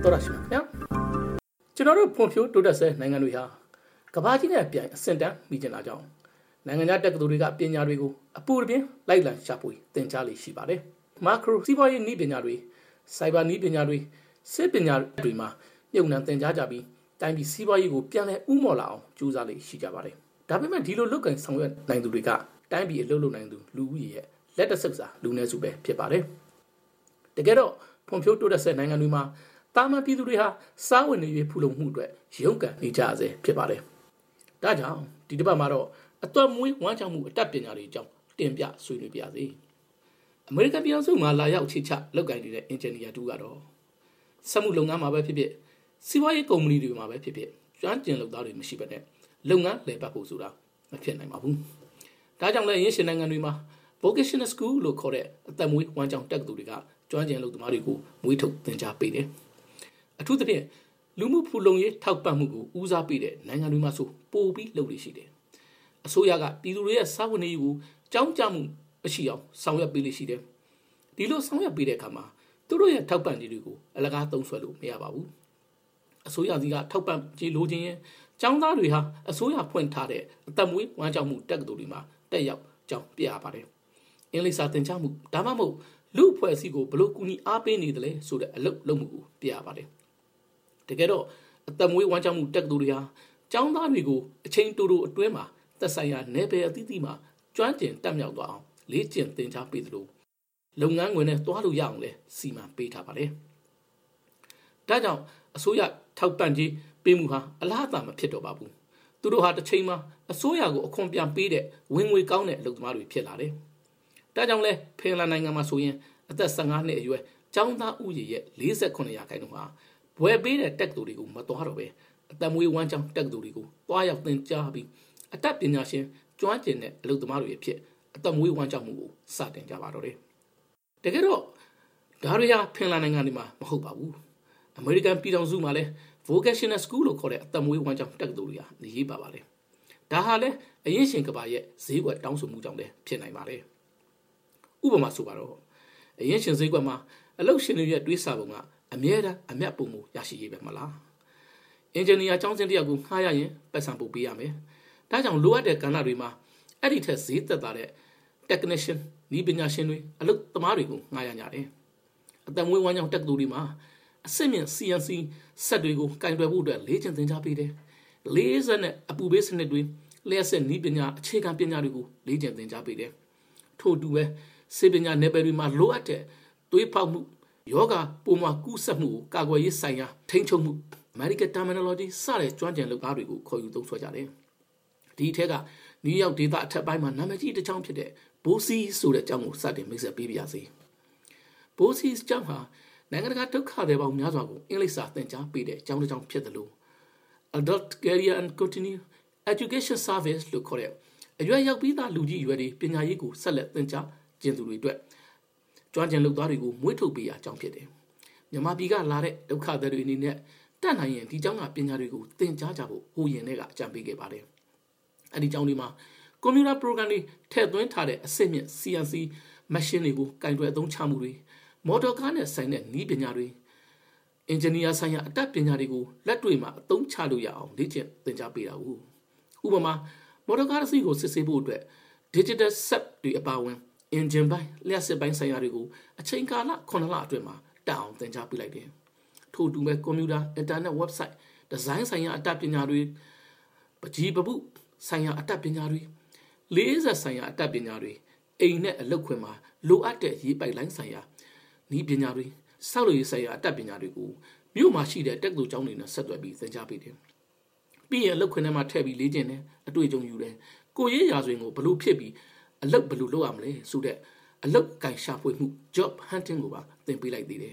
တော်ရရှိပါခင်ဗျာကျွန်တော်တို့ဖွံ့ဖြိုးတိုးတက်ဆဲနိုင်ငံတွေဟာကမ္ဘာကြီးနဲ့အပြိုင်အဆင့်တန်းမိကျင်တာကြောင့်နိုင်ငံခြားတက္ကသိုလ်တွေကပညာတွေကိုအပူတပြင်းလိုက်လံရှာဖွေသင်ကြားလေ့ရှိပါတယ်မာခရိုစီးပွားရေးနည်းပညာတွေစိုက်ဘာနည်းပညာတွေစစ်ပညာတွေမှာမြုပ်နှံသင်ကြားကြပြီးတိုင်းပြည်စီးပွားရေးကိုပြန်လည်ဥမော်လာအောင်ကြိုးစားလေ့ရှိကြပါတယ်ဒါပေမဲ့ဒီလိုလုပ်ကိုင်ဆောင်ရွက်နိုင်သူတွေကတိုင်းပြည်အလုပ်လုပ်နိုင်သူလူဦးရေရဲ့လက်တဆက်ကလူနည်းစုပဲဖြစ်ပါတယ်တကယ်တော့ဖွံ့ဖြိုးတိုးတက်ဆဲနိုင်ငံတွေမှာတာမန်ပြည်သူတွေဟာစားဝတ်နေရေးဖူလုံမှုအတွက်ရုန်းကန်နေကြဆဲဖြစ်ပါတယ်ဒါကြောင့်ဒီတစ်ပတ်မှာတော့အသွက်မွေးဝမ်းချောင်မှုအတတ်ပညာတွေအကြောင်းတင်ပြဆွေးနွေးပါရစေအမေရိကန်ပြည်ထောင်စုမှာလာရောက်အခြေချလုပ်ကိုင်နေတဲ့အင်ဂျင်နီယာတူကတော့စက်မှုလုပ်ငန်းမှာပဲဖြစ်ဖြစ်စီးပွားရေးကုမ္ပဏီတွေမှာပဲဖြစ်ဖြစ်ကျွမ်းကျင်လုပ်သားတွေမရှိဘဲနဲ့လုပ်ငန်းလည်ပတ်ဖို့ဆိုတာမဖြစ်နိုင်ပါဘူးဒါကြောင့်လည်းရင်းရှင်နိုင်ငံတွေမှာ vocational school လို့ခေါ်တဲ့အသက်မွေးဝမ်းကြောင်းတက္ကသိုလ်တွေကကျွမ်းကျင်လုပ်သမားတွေကိုမွေးထုတ်သင်ကြားပေးတယ်အထူးသဖြင့်လူမှုဖူလုံရေးထောက်ပံ့မှုကိုဦးစားပေးတဲ့နိုင်ငံတွေမှာဆိုပိုပြီးလုပ်လို့ရှိတယ်အစိုးရကပြည်သူတွေရဲ့စားဝတ်နေရေးကိုကြောင်းကြမှုမရှိအောင်ဆောင်ရွက်ပေးလို့ရှိတယ်ဒီလိုဆောင်ရွက်ပေးတဲ့အခါမှာသူတို့ရဲ့ထောက်ပံ့ကြေးတွေကိုအလကားသုံးစွဲလို့မရပါဘူးအစိုးရစီကထောက်ပံ့ကြေးလိုချင်ရင်ကျောင်းသားတွေဟာအစိုးရဖွင့်ထားတဲ့အသက်မွေးဝမ်းကြောင်းမှုတက္ကသိုလ်တွေမှာတက်ရောက်ကျောင်းပြရပါတယ်အင်္ဂလိပ်စာသင်ကြားမှုဒါမှမဟုတ်လူအဖွဲ့အစည်းကိုဘလို့ကူညီအားပေးနေတယ်လဲဆိုတဲ့အလုပ်လုပ်မှုကိုပြရပါတယ်တကယ်တော့အသက်မွေးဝမ်းကြောင်းမှုတက္ကသိုလ်တွေဟာကျောင်းသားတွေကိုအချိန်တိုတိုအတွင်းမှာသက်ဆိုင်ရာနယ်ပယ်အသီးသီးမှာကျွမ်းကျင်တက်မြောက်သွားအောင်လေ့ကျင့်သင်ကြားပေးသလိုလုပ်ငန်းခွင်နဲ့တွားလို့ရအောင်လဲစီမံပေးထားပါတယ်ဒါကြောင့်အစိုးရထောက်ပံ့ကြေးပေးမှုဟာအလားအသာမဖြစ်တော့ပါဘူးသူတို့ဟာတစ်ချိန်မှာအစိုးရကိုအခွန်ပြန်ပေးတဲ့ဝင်ငွေကောင်းတဲ့အလုပ်သမားတွေဖြစ်လာတယ်ဒါကြောင့်လဲဖင်လန်နိုင်ငံမှာဆိုရင်အသက်15နှစ်အရွယ်ကျောင်းသားဦးရေရဲ့48%ဟာဘွယ်ပေးတဲ့တက္ကသိုလ်တွေကိုမသွားတော့ပဲအသက်မွေးဝမ်းကြောင်းတက္ကသိုလ်တွေကိုသွားရောက်သင်ကြားပြီးအတတ်ပညာရှင်ကျွမ်းကျင်တဲ့အလုပ်သမားတွေအဖြစ်အသက်မွေးဝမ်းကြောင်းမှုကိုစတင်ကြပါတော့တယ်တကယ်တော့ဒါရီယာဖင်လန်နိုင်ငံတွေမှာမဟုတ်ပါဘူးအမေရိကန်ပြည်ထောင်စုမှာလည်း vocational school လို့ခေါ်တဲ့အသက်မွေးဝမ်းကြောင်းတက္ကသိုလ်တွေဟာနေရေးပါပါတယ်ဒါဟာလည်းအရင်ရှင်ကဘာရဲ့ဈေးကွက်တောင်းဆိုမှုကြောင့်လည်းဖြစ်နိုင်ပါတယ်ဥပမာဆိုပါတော့အရင်ရှင်ဈေးကွက်မှာအလုပ်ရှင်တွေရဲ့တွေးဆပုံကအမြဲတမ်းအမြတ်ပုံမှုရရှိရေးပဲမလားအင်ဂျင်နီယာကျောင်းစဉ်တယောက်ကိုငှားရရင်ပတ်စံပို့ပေးရမယ်ဒါကြောင့်လိုအပ်တဲ့ကဏ္ဍတွေမှာအဲ့ဒီထက်ဈေးသက်သာတဲ့ technician ဤပညာရှင်တွေအလုပ်သမားတွေကိုငှားရကြတယ်အသက်မွေးဝမ်းကြောင်းတက္ကသိုလ်တွေမှာအစစ်မြင့် CNC စက်တွေကိုကင်တွယ်ဖို့အတွက်လေ့ကျင့်သင်ကြားပေးတယ်လေးစက်နဲ့အပူပေးစနစ်တွေလျှက်စစ်နည်းပညာအခြေခံပညာတွေကိုလေ့ကျင့်သင်ကြားပေးတယ်ထို့တူပဲစေပညာနယ်ပယ်တွေမှာလိုအပ်တဲ့သွေးဖောက်မှုယောဂပုံမှန်ကူးစက်မှုကိုကာကွယ်ရေးဆိုင်ရာထိန်းချုပ်မှု medical terminology စတဲ့ကျွမ်းကျင်လုပ်သားတွေကိုခေါ်ယူသုံးစွဲကြတယ်ဒီထက်ကနယူးယောက်ဒေသအထက်ပိုင်းမှာနာမည်ကြီးတစ်ကျောင်းဖြစ်တဲ့ဘိုးစီဆိုတဲ့ကျောင်းကိုစတင်မိတ်ဆက်ပေးပါရစေဘိုးစီကျောင်းဟာနိုင်ငံတကာဒုက္ခသည်ပေါင်းများစွာကိုအင်္ဂလိပ်စာသင်ကြားပေးတဲ့ကျောင်းတစ်ကျောင်းဖြစ်တယ်လို့ Adult Career and Continuing Education Service လို့ခေါ်တဲ့အရွယ်ရောက်ပြီးသားလူကြီးရွယ်တွေပညာရေးကိုဆက်လက်သင်ကြားကျင်သူတွေအတွက်ကျွမ်းကျင်လုပ်သားတွေကိုမွေးထုတ်ပေးရအကြောင်းဖြစ်တယ်မြန်မာပြည်ကလာတဲ့ဒုက္ခသည်တွေအနေနဲ့တတ်နိုင်ရင်ဒီကျောင်းကပညာတွေကိုသင်ကြားကြဖို့ဟိုရင်ထဲကအကြံပေးခဲ့ပါတယ်အဲ့ဒီကျောင်းတွေမှာကွန်ပျူတာ program တွေထည့်သွင်းထားတဲ့အစစ်မြင့် CNC machine တွေကိုကင်တွယ်အသုံးချမှုတွေမော်တော်ကားနဲ့ဆိုင်တဲ့နည်းပညာတွေအင်ဂျင်နီယာဆိုင်ရာအတတ်ပညာတွေကိုလက်တွေ့မှာအသုံးချလို့ရအောင်လေ့ကျင့်သင်ကြားပေးတာကိုဥပမာမော်တော်ကားတစ်စီးကိုစစ်ဆေးဖို့အတွက် digital set တွေအပါအဝင် engine ပိုင်းလျှပ်စစ်ပိုင်းဆိုင်ရာတွေကိုအချိန်ကာလ9လအတွင်းမှာတက်အောင်သင်ကြားပေးလိုက်တယ်ထို့တူပဲကွန်ပျူတာ internet website ဒီဇိုင်းဆိုင်ရာအတတ်ပညာတွေပကြီးပပုဆိုင်ရာအတတ်ပညာတွေလေးဆက်ဆိုင်ရာအတတ်ပညာတွေအိမ်နဲ့အလုပ်ခွင်မှာလိုအပ်တဲ့ရေးပိုက်လိုင်းဆိုင်ရာနည်းပညာတွေစောက်လို့ရေးဆိုင်ရာအတတ်ပညာတွေကိုမြို့မှာရှိတဲ့တက္ကသိုလ်ကျောင်းတွေနဲ့ဆက်သွယ်ပြီးသင်ကြားပေးတယ်ပြီးရင်အလုပ်ခွင်ထဲမှာထည့်ပြီးလေ့ကျင့်တယ်အတွေ့အကြုံယူတယ်ကိုရေးရာဇဝင်ကိုဘလို့ဖြစ်ပြီးအလုပ်ဘလို့လုပ်ရမလဲဆိုတဲ့အလုပ်ကင်ရှာဖွေမှု job hunting ကိုပါသင်ပေးလိုက်သေးတယ်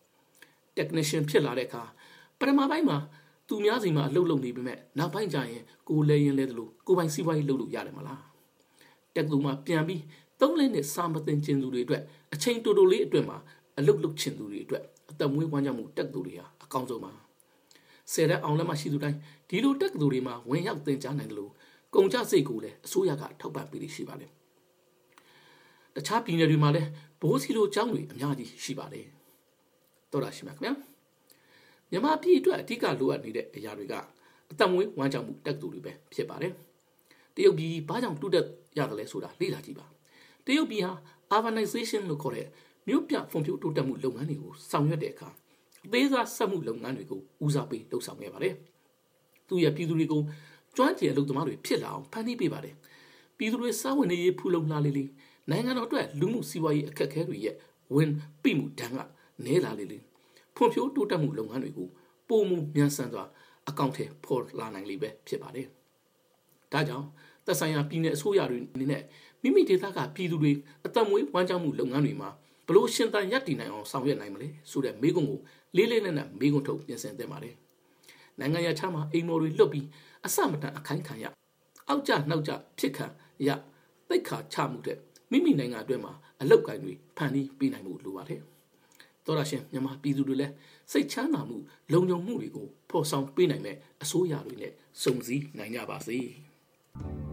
technician ဖြစ်လာတဲ့အခါပထမပိုင်းမှာသူများစီမှာအလုပ်လုပ်နေပေမဲ့နောက်ပိုင်းကျရင်ကိုလဲရင်လဲတယ်လို့ကိုပိုင်စီးပွားရေးလုပ်လို့ရတယ်မလားတက္ကသိုလ်မှာပြန်ပြီး3လနဲ့စာမသင်ကျင်သူတွေအတွက်အချိန်တိုတိုလေးအတွင်းမှာအလုပ်လုပ်ချင်သူတွေအတွက်အသက်မွေးဝမ်းကြောင်းမှုတက္ကသိုလ်တွေဟာအကောင်းဆုံးပါ10ရက်အောင်လက်မှရှိသူတိုင်းဒီလိုတက္ကသိုလ်တွေမှာဝင်ရောက်သင်ကြားနိုင်တယ်လို့ကုန်ကျစရိတ်ကိုလည်းအစိုးရကထောက်ပံ့ပေးရှိပါတယ်တခြားပြည်နယ်တွေမှာလည်းဘိုးစီလိုကျောင်းတွေအများကြီးရှိပါတယ်တော်တာရှိမှာခင်ဗျာမြန်မာပြည်အတွက်အဓိကလိုအပ်နေတဲ့အရာတွေကအသက်မွေးဝမ်းကြောင်းမှုတက္ကသိုလ်တွေပဲဖြစ်ပါတယ်တရုတ်ပြည်ဘာကြောင့်တိုးတက်ရတယ်လဲဆိုတာလေ့လာကြည့်ပါတရုတ်ပြည်ဟာ urbanization လို့ခေါ်တဲ့မြို့ပြဖွံ့ဖြိုးတိုးတက်မှုလုပ်ငန်းတွေကိုဆောင်ရွက်တဲ့အခါအသေးစားစက်မှုလုပ်ငန်းတွေကိုဦးစားပေးလှုပ်ဆောင်ခဲ့ပါတယ်သူရဲ့ပြည်သူတွေကိုကျွမ်းကျင်အလုပ်သမားတွေဖြစ်လာအောင်ဖန်တီးပေးပါတယ်ပြည်သူတွေစားဝင်နေရေးဖူလုံလာလေလေနိုင်ငံတော်အတွက်လူမှုစီးပွားရေးအခက်အခဲတွေရဲ့ဝင်ပြမှုတန်းကနဲလာလေလေဖွံ့ဖြိုးတိုးတက်မှုလုပ်ငန်းတွေကိုပုံမှုမြန်ဆန်စွာအကောင့်ထဲပေါ်လာနိုင်လေပဲဖြစ်ပါတယ်ဒါကြောင့်သက်ဆိုင်ရာပြည်내အစိုးရတွေအနေနဲ့မိမိဒေသကပြည်သူတွေအသက်မွေးဝမ်းကြောင်းမှုလုပ်ငန်းတွေမှာဘလို့ရှင်သန်ရပ်တည်နိုင်အောင်ဆောင်ရွက်နိုင်မလဲဆိုတဲ့မေးခွန်းကိုလေးလေးနက်နက်မေးခွန်းထုတ်ပြင်ဆင်သင့်ပါတယ်နိုင်ငံရခြားမှာအိမ်မော်တွေလွတ်ပြီးအစမတန်အခိုင်ခံရအောက်ကျနောက်ကျဖြစ်ခံရတိတ်ခါချမှုတဲ့မိမိနိုင်ငံအတွင်းမှာအလောက်ကိုင်းတွေဖန်တီးပေးနိုင်မှုလိုပါတယ်တော်ရရှင်မြန်မာပြည်သူတွေလည်းစိတ်ချမ်းသာမှုလုံခြုံမှုတွေကိုဖော်ဆောင်ပေးနိုင်မဲ့အစိုးရတွေနဲ့စုံစည်းနိုင်ကြပါစေ